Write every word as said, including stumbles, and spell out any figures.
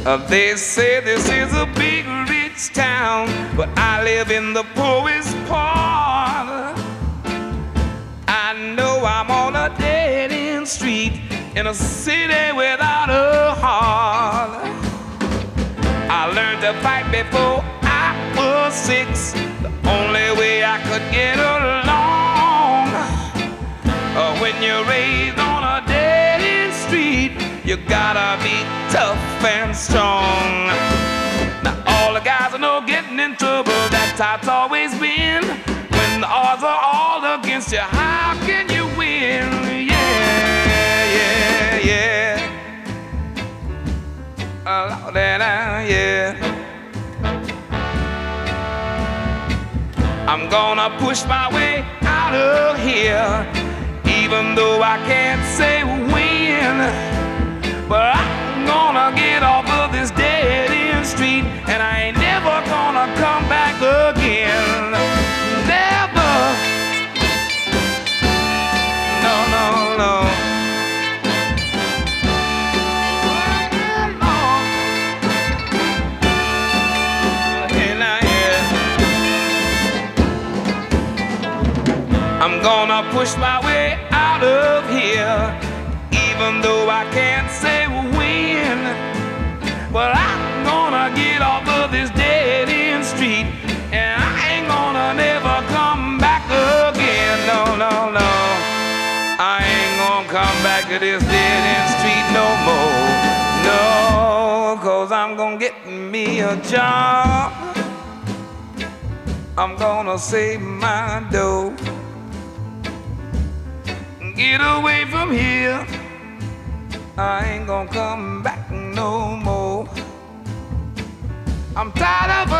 Uh, they say this is a big rich town, but I live in the poorest part. I know I'm on a dead-end street in a city without a heart. I learned to fight before I was six, the only way I could get along. Uh, when you're raised on a dead-end street, you gotta be tough and strong. Now all the guys I know getting in trouble, that's how it's always been. When the odds are all against you, how can you win? Yeah, yeah, yeah. Oh, that I, yeah. I'm gonna push my way out of here, even though I can't say when. But I'm gonna get off of this dead-end street, and I ain't never gonna come back again. Never. No, no, no. I'm gonna push my way out of here, even though I can't say when. But I'm gonna get off of this dead-end street, and I ain't gonna never come back again. No, no, no. I ain't gonna come back to this dead-end street no more. No, cause I'm gonna get me a job. I'm gonna save my dough, get away from here. I ain't gonna come back no more. I'm tired of